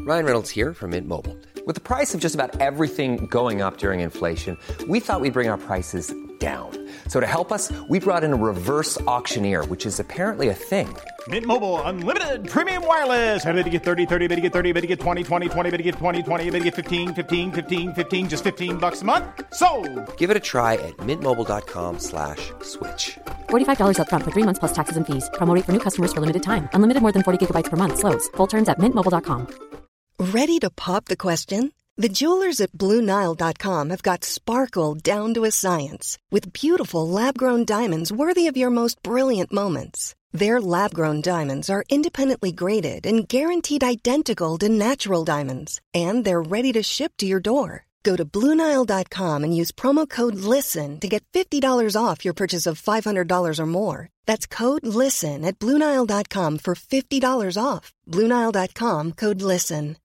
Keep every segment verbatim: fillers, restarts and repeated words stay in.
Ryan Reynolds here from Mint Mobile. With the price of just about everything going up during inflation, we thought we'd bring our prices down. So to help us, we brought in a reverse auctioneer, which is apparently a thing. Mint Mobile Unlimited Premium Wireless. How to get thirty, thirty, how to get thirty, how to get twenty, twenty, twenty, how to get twenty, twenty, how to get fifteen, fifteen, fifteen, fifteen, just fifteen bucks a month? Sold! Give it a try at mintmobile.com slash switch. forty-five dollars up front for three months plus taxes and fees. Promo rate for new customers for limited time. Unlimited more than forty gigabytes per month. Slows full terms at mint mobile dot com. Ready to pop the question? The jewelers at Blue Nile dot com have got sparkle down to a science with beautiful lab-grown diamonds worthy of your most brilliant moments. Their lab-grown diamonds are independently graded and guaranteed identical to natural diamonds, and they're ready to ship to your door. Go to Blue Nile dot com and use promo code LISTEN to get fifty dollars off your purchase of five hundred dollars or more. That's code LISTEN at Blue Nile dot com for fifty dollars off. Blue Nile dot com, code LISTEN.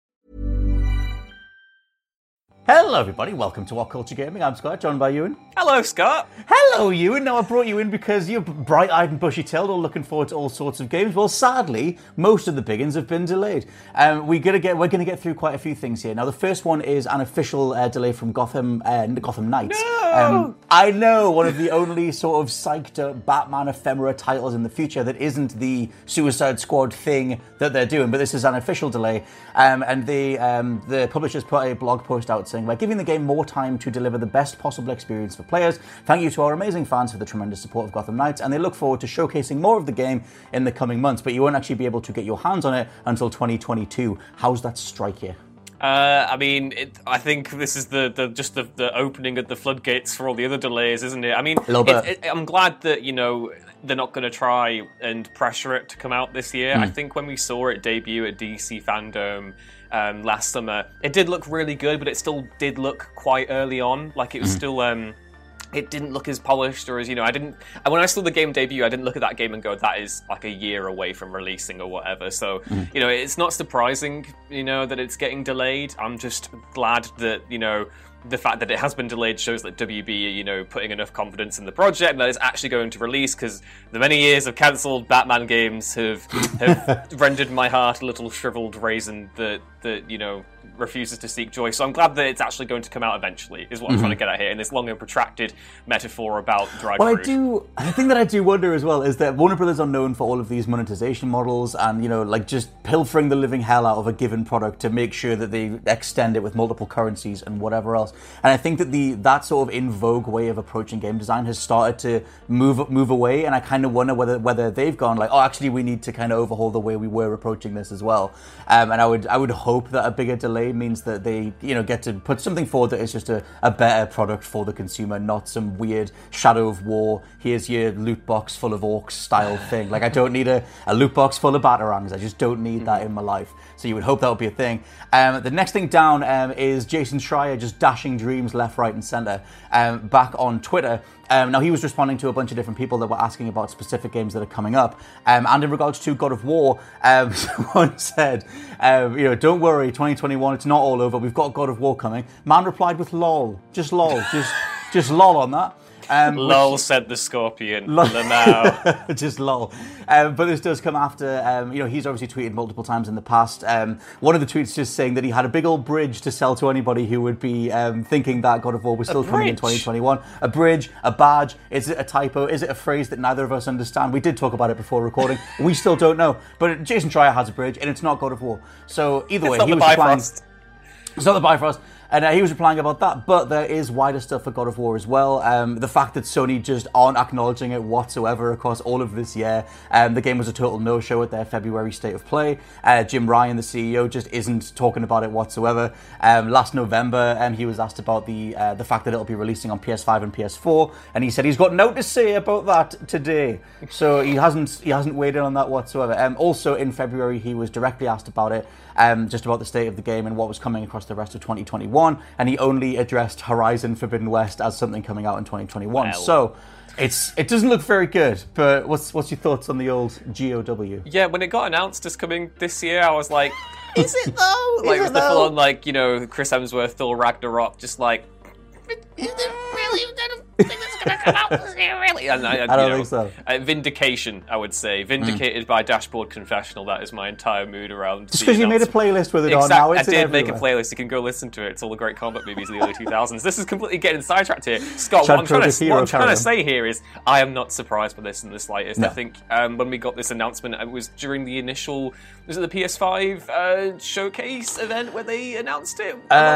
Hello everybody, welcome to What Culture Gaming. I'm Scott, joined by Ewan. Hello, Scott. Hello, Ewan. Now, I brought you in because you're bright-eyed and bushy-tailed, all looking forward to all sorts of games. Well, sadly, most of the big ones have been delayed. Um, we're going to get we're going to get through quite a few things here. Now, the first one is an official uh, delay from Gotham uh, Gotham Knights. No! Um, I know, one of the only sort of psyched-up Batman ephemera titles in the future that isn't the Suicide Squad thing that they're doing, but this is an official delay. Um, and the um, the publishers put a blog post out saying, we're giving the game more time to deliver the best possible experience for players. Thank you to our amazing fans for the tremendous support of Gotham Knights, and they look forward to showcasing more of the game in the coming months, but you won't actually be able to get your hands on it until twenty twenty-two. How's that strike you? Uh, I mean, it, I think this is the, the just the, the opening of the floodgates for all the other delays, isn't it? I mean, A little bit. It, it, I'm glad that, you know, they're not going to try and pressure it to come out this year. Mm. I think when we saw it debut at D C Fandom um, last summer, it did look really good, but it still did look quite early on. Like, it was mm. still... Um, it didn't look as polished or as, you know, I didn't... When I saw the game debut, I didn't look at that game and go, that is like a year away from releasing or whatever. So, mm. you know, it's not surprising, you know, that it's getting delayed. I'm just glad that, you know, the fact that it has been delayed shows that W B are, you know, putting enough confidence in the project and that it's actually going to release, because the many years of cancelled Batman games have have rendered my heart a little shriveled raisin that, that, you know, refuses to seek joy. So I'm glad that it's actually going to come out eventually, is what mm-hmm. I'm trying to get at here, in this long and protracted metaphor about dry Well, fruit. I do... The thing that I do wonder as well is that Warner Brothers are known for all of these monetization models and, you know, like just pilfering the living hell out of a given product to make sure that they extend it with multiple currencies and whatever else. And I think that the that sort of in vogue way of approaching game design has started to move move away, and I kind of wonder whether whether they've gone like, oh, actually we need to kind of overhaul the way we were approaching this as well. Um, and I would I would hope that a bigger delay means that they, you know, get to put something forward that is just a, a better product for the consumer, not some weird Shadow of War, here's your loot box full of orcs style thing. Like, I don't need a, a loot box full of Batarangs. I just don't need that in my life. So you would hope that would be a thing. Um, the next thing down um, is Jason Schreier just dashing dreams left, right, and center um, back on Twitter. Um, now, he was responding to a bunch of different people that were asking about specific games that are coming up. Um, and in regards to God of War, um, someone said, um, you know, don't worry, twenty twenty-one, it's not all over. We've got God of War coming. Man replied with lol. Just lol. just, just lol on that. Um, lol, which, said the Scorpion. Lamau. Just lol. Um, but this does come after, um, you know, he's obviously tweeted multiple times in the past. Um, one of the tweets just saying that he had a big old bridge to sell to anybody who would be um, thinking that God of War was still coming in twenty twenty-one. A bridge, a badge. Is it a typo? Is it a phrase that neither of us understand? We did talk about it before recording. We still don't know. But Jason Schreier has a bridge, and it's not God of War. So either way, it's not he the was replying. Bifrost. It's not the Bifrost. And uh, he was replying about that, but there is wider stuff for God of War as well. Um, the fact that Sony just aren't acknowledging it whatsoever across all of this year. Um, the game was a total no-show at their February State of Play. Uh, Jim Ryan, the C E O, just isn't talking about it whatsoever. Um, last November, um, he was asked about the uh, the fact that it'll be releasing on P S five and P S four, and he said he's got no to say about that today. So he hasn't he hasn't weighed in on that whatsoever. Um, also in February, he was directly asked about it, um, just about the state of the game and what was coming across the rest of twenty twenty-one, and he only addressed Horizon Forbidden West as something coming out in twenty twenty-one. Well. So it's it doesn't look very good, but what's what's your thoughts on the old G O W? Yeah, when it got announced as coming this year, I was like, is it though? Like, it it was the though? full on, like, you know, Chris Hemsworth, Thor Ragnarok, just like, is it really? I don't think that's going to come out this year, really? And I, I don't know, think so. Uh, vindication, I would say. Vindicated mm. by Dashboard Confessional. That is my entire mood around. Just because you made a playlist with it exactly. on now, it's I did everywhere. make a playlist. You can go listen to it. It's all the great combat movies of the early two thousands. This is completely getting sidetracked here. Scott, Chad what I'm, trying to, hero, what I'm trying to say here is I am not surprised by this in the slightest. No. I think um, when we got this announcement, it was during the initial, was it the P S five uh, showcase event where they announced it?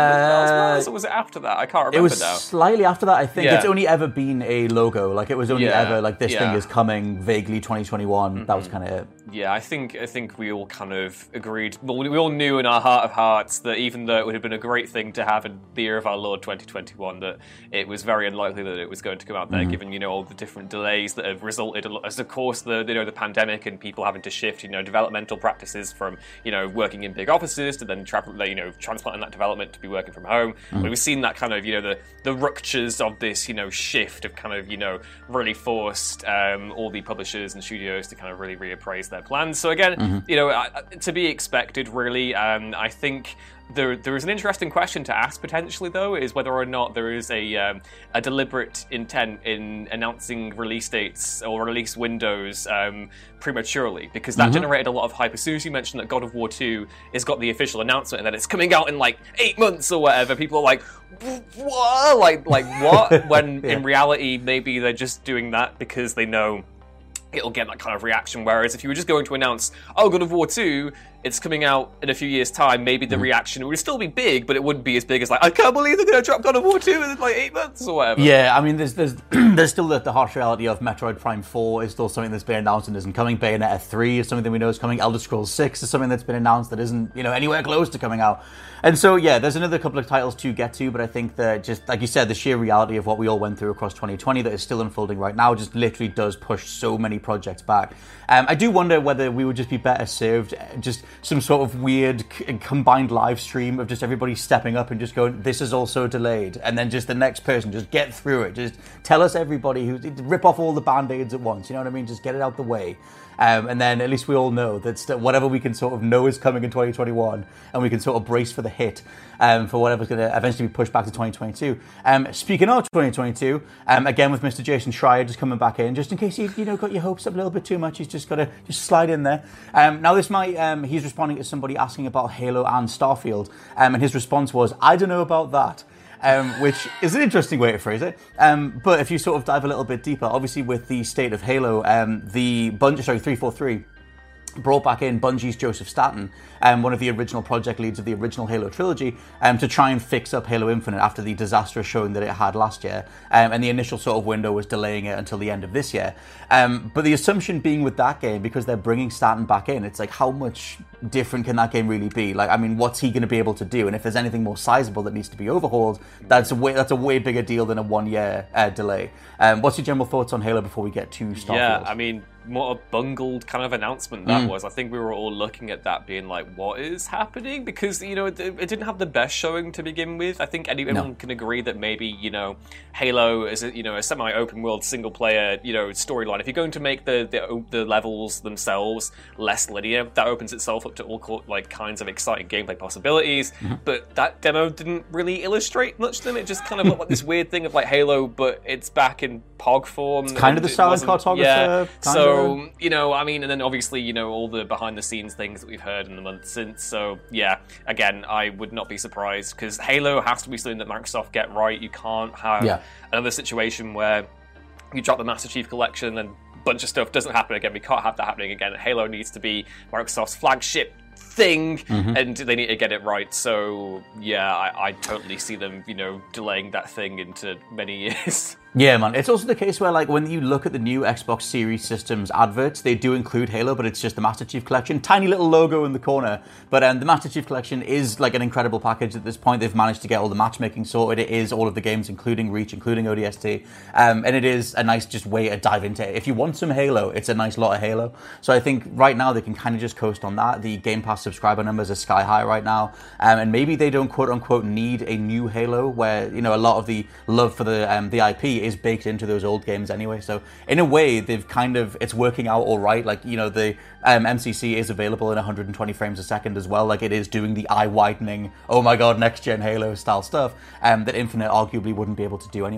Uh, or was it after that? I can't remember now. It was now. slightly after that, I think. Yeah. It's only ever been a logo. Like, it was only yeah. ever, like, this yeah. thing is coming vaguely twenty twenty-one. Mm-hmm. That was kind of it. Yeah, I think I think we all kind of agreed. Well, we all knew in our heart of hearts that even though it would have been a great thing to have in the year of our Lord twenty twenty-one, that it was very unlikely that it was going to come out there, mm-hmm. given you know all the different delays that have resulted, as of course the you know the pandemic and people having to shift you know developmental practices from you know working in big offices to then tra- you know transplanting that development to be working from home. Mm-hmm. But we've seen that kind of you know the the ruptures of this you know shift of kind of you know really forced um, all the publishers and studios to kind of really reappraise their plans. So again, mm-hmm. you know, uh, to be expected, really. Um, I think there there is an interesting question to ask potentially, though, is whether or not there is a um, a deliberate intent in announcing release dates or release windows um, prematurely, because that mm-hmm. generated a lot of hype. As soon as you mentioned that God of War two has got the official announcement and that it's coming out in like eight months or whatever, people are like, what? Like, like what? When yeah. in reality, maybe they're just doing that because they know it'll get that kind of reaction. Whereas if you were just going to announce, oh, God of War two, it's coming out in a few years' time, maybe the mm. reaction would still be big, but it wouldn't be as big as like, I can't believe they're going to drop God of War two in like eight months or whatever. Yeah, I mean, there's there's there's still the, the harsh reality of Metroid Prime four is still something that's been announced and isn't coming. Bayonetta three is something that we know is coming. Elder Scrolls six is something that's been announced that isn't, you know, anywhere close to coming out. And so, yeah, there's another couple of titles to get to, but I think that just, like you said, the sheer reality of what we all went through across twenty twenty that is still unfolding right now just literally does push so many projects back. Um, I do wonder whether we would just be better served just some sort of weird c- combined live stream of just everybody stepping up and just going, this is also delayed, and then just the next person just get through it. Just tell us everybody who rip off all the band-aids at once. You know what I mean? Just get it out the way. Um, and then at least we all know that st- whatever we can sort of know is coming in twenty twenty-one, and we can sort of brace for the hit um, for whatever's going to eventually be pushed back to twenty twenty-two. Um, speaking of twenty twenty-two, um, again with Mister Jason Schreier just coming back in, just in case you you know got your hopes up a little bit too much, he's just got to just slide in there. Um, now this might um, he's responding to somebody asking about Halo and Starfield, um, and his response was, "I don't know about that." Um, which is an interesting way to phrase it. Um, but if you sort of dive a little bit deeper, obviously with the state of Halo, um, the Bungie, sorry, three forty-three brought back in Bungie's Joseph Staten, um, one of the original project leads of the original Halo trilogy, um, to try and fix up Halo Infinite after the disastrous showing that it had last year. Um, and the initial sort of window was delaying it until the end of this year. Um, but the assumption being with that game, because they're bringing Staten back in, it's like, how much different can that game really be? Like, I mean, what's he going to be able to do? And if there's anything more sizable that needs to be overhauled, that's a way that's a way bigger deal than a one-year uh, delay. Um, what's your general thoughts on Halo before we get to Starfield? Yeah, I mean, what a bungled kind of announcement that mm. was. I think we were all looking at that being like, what is happening? Because, you know, it, it didn't have the best showing to begin with. I think anyone no. can agree that maybe, you know, Halo is a, you know, a semi-open world single player, you know, storyline. If you're going to make the, the the levels themselves less linear, that opens itself up to all like kinds of exciting gameplay possibilities. Mm-hmm. But that demo didn't really illustrate much to them. It just kind of looked like this weird thing of like Halo, but it's back in P O G form. It's kind of the silent cartographer. Yeah. So, So, you know, I mean, and then obviously, you know, all the behind-the-scenes things that we've heard in the months since. So, yeah, again, I would not be surprised, because Halo has to be something that Microsoft get right. You can't have yeah. another situation where you drop the Master Chief Collection and a bunch of stuff doesn't happen again. We can't have that happening again. Halo needs to be Microsoft's flagship thing, mm-hmm. and they need to get it right. So, yeah, I, I totally see them, you know, delaying that thing into many years. Yeah, man. It's also the case where, like, when you look at the new Xbox Series Systems adverts, they do include Halo, but it's just the Master Chief Collection. Tiny little logo in the corner. But um, the Master Chief Collection is, like, an incredible package at this point. They've managed to get all the matchmaking sorted. It is all of the games, including Reach, including O D S T. Um, and it is a nice just way to dive into it. If you want some Halo, it's a nice lot of Halo. So I think right now they can kind of just coast on that. The Game Pass subscriber numbers are sky high right now. Um, and maybe they don't, quote-unquote, need a new Halo, where, you know, a lot of the love for the um, the I P is baked into those old games anyway. So in a way, they've kind of, it's working out all right. Like, you know, the um, M C C is available in one hundred twenty frames a second as well. Like, it is doing the eye-widening, oh my god, next-gen Halo style stuff um, that Infinite arguably wouldn't be able to do anyway.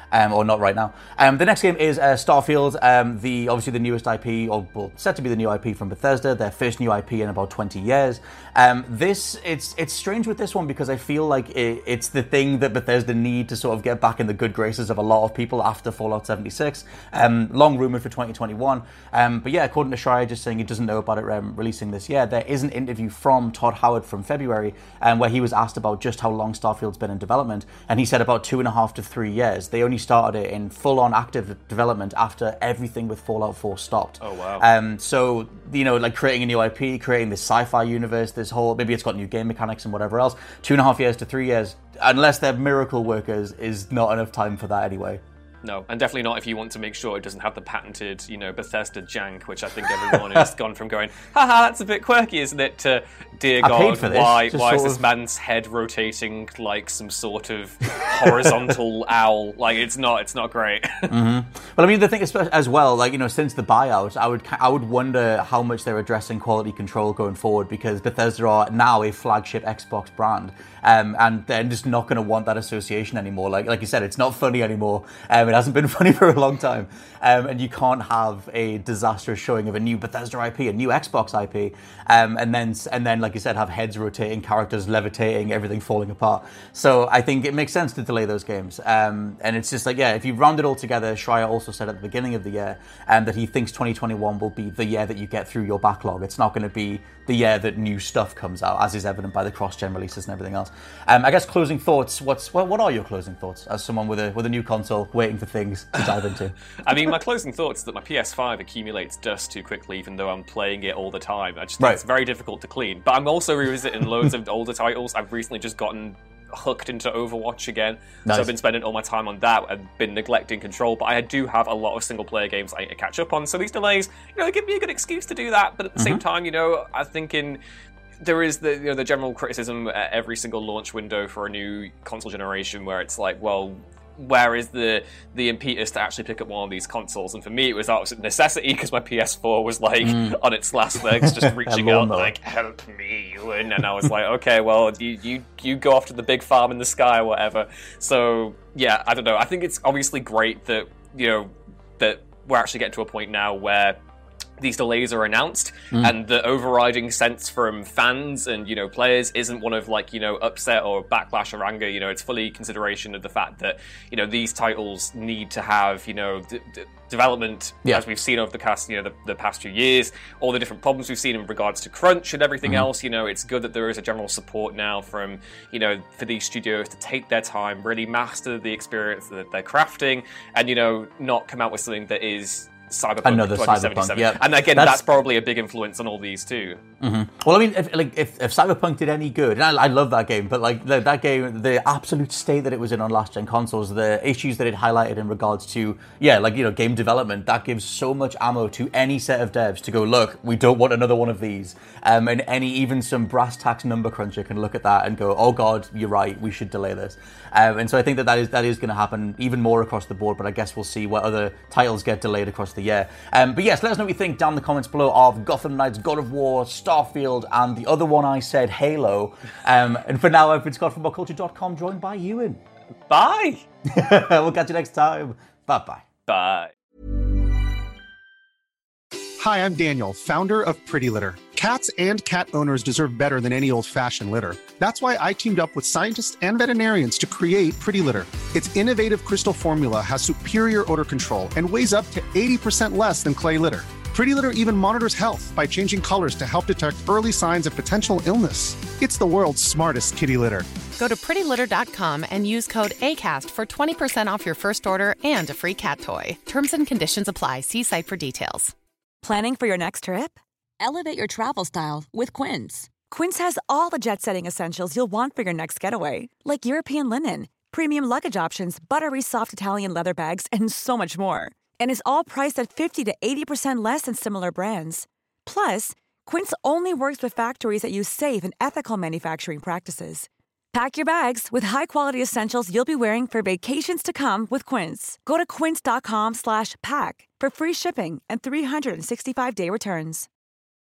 Um, or not right now. Um, the next game is uh, Starfield, um, the obviously the newest I P, or well, set to be the new I P from Bethesda, their first new I P in about twenty years. Um, this it's it's strange with this one because I feel like it, it's the thing that Bethesda need to sort of get back in the good graces of a lot of people after Fallout seventy-six. Um, long rumored for twenty twenty-one, um, but yeah, according to Schreier, just saying he doesn't know about it um, releasing this year. There is an interview from Todd Howard from February, um, where he was asked about just how long Starfield's been in development, and he said about two and a half to three years. They only started it in full-on active development after everything with Fallout four stopped. Oh, wow. Um, so, you know, like creating a new I P, creating this sci-fi universe, this whole, maybe it's got new game mechanics and whatever else, two and a half years to three years, unless they're miracle workers, is not enough time for that anyway. No, and definitely not if you want to make sure it doesn't have the patented, you know, Bethesda jank, which I think everyone has gone from going, haha, that's a bit quirky, isn't it, to, dear I God, for this, why why is sort this of... man's head rotating like some sort of horizontal owl? Like, it's not, it's not great. Mm-hmm. Well, I mean, the thing is, as well, like, you know, since the buyout, I would I would wonder how much they're addressing quality control going forward, because Bethesda are now a flagship Xbox brand, um, and they're just not going to want that association anymore. Like like you said, it's not funny anymore. Um, it hasn't been funny for a long time, um, and you can't have a disastrous showing of a new Bethesda I P, a new Xbox I P, um, and then and then, like you said, have heads rotating, characters levitating, everything falling apart. So I think it makes sense to delay those games, um, and it's just like, yeah, if you round it all together, Schreier also said at the beginning of the year um, that he thinks twenty twenty-one will be the year that you get through your backlog. It's not going to be the year that new stuff comes out, as is evident by the cross-gen releases and everything else. Um, I guess closing thoughts. What's what, what are your closing thoughts as someone with a with a new console waiting for things to dive into? I mean, my closing thoughts is that my P S five accumulates dust too quickly, even though I'm playing it all the time. I just think right. It's very difficult to clean. But I'm also revisiting loads of older titles. I've recently just gotten hooked into Overwatch again, nice. So I've been spending all my time on that. I've been neglecting Control, but I do have a lot of single-player games I need to catch up on. So these delays, you know, they give me a good excuse to do that. But at the mm-hmm. same time, you know, I'm thinking there is the you know the general criticism at every single launch window for a new console generation, where it's like, well, where is the the impetus to actually pick up one of these consoles? And for me, it was out of necessity, because my P S four was like mm. on its last legs, just reaching out like, help me, Ewan. And I was like, okay, well, you, you you go off to the big farm in the sky or whatever. So yeah, I don't know. I think it's obviously great that, you know, that we're actually getting to a point now where these delays are announced, mm. and the overriding sense from fans and, you know, players isn't one of, like, you know, upset or backlash or anger. You know, it's fully consideration of the fact that, you know, these titles need to have, you know, d- d- development, yeah. as we've seen over the past, you know, the, the past few years, all the different problems we've seen in regards to crunch and everything mm. else. You know, it's good that there is a general support now from, you know, for these studios to take their time, really master the experience that they're crafting, and, you know, not come out with something that is Cyberpunk Another twenty seventy-seven. Cyberpunk, yeah. And again, that's, that's probably a big influence on all these too. Mm-hmm. Well, I mean, if, like, if, if Cyberpunk did any good, and I, I love that game, but like the, that game, the absolute state that it was in on last-gen consoles, the issues that it highlighted in regards to, yeah, like, you know, game development, that gives so much ammo to any set of devs to go, look, we don't want another one of these. Um, and any, even some brass tacks number cruncher can look at that and go, oh God, you're right, we should delay this. Um, and so I think that that is, that is going to happen even more across the board, but I guess we'll see what other titles get delayed across the year. Um, but yes, let us know what you think down in the comments below of Gotham Knights, God of War, Starfield, and the other one I said, Halo. Um, and for now, I've been Scott from What Culture dot com, joined by Ewan. Bye! We'll catch you next time. Bye-bye. Bye. Hi, I'm Daniel, founder of Pretty Litter. Cats and cat owners deserve better than any old-fashioned litter. That's why I teamed up with scientists and veterinarians to create Pretty Litter. Its innovative crystal formula has superior odor control and weighs up to eighty percent less than clay litter. Pretty Litter even monitors health by changing colors to help detect early signs of potential illness. It's the world's smartest kitty litter. Go to pretty litter dot com and use code ACAST for twenty percent off your first order and a free cat toy. Terms and conditions apply. See site for details. Planning for your next trip? Elevate your travel style with Quince. Quince has all the jet-setting essentials you'll want for your next getaway, like European linen, premium luggage options, buttery soft Italian leather bags, and so much more. And is all priced at fifty to eighty percent less than similar brands. Plus, Quince only works with factories that use safe and ethical manufacturing practices. Pack your bags with high-quality essentials you'll be wearing for vacations to come with Quince. Go to quince dot com slash pack for free shipping and three sixty-five day returns.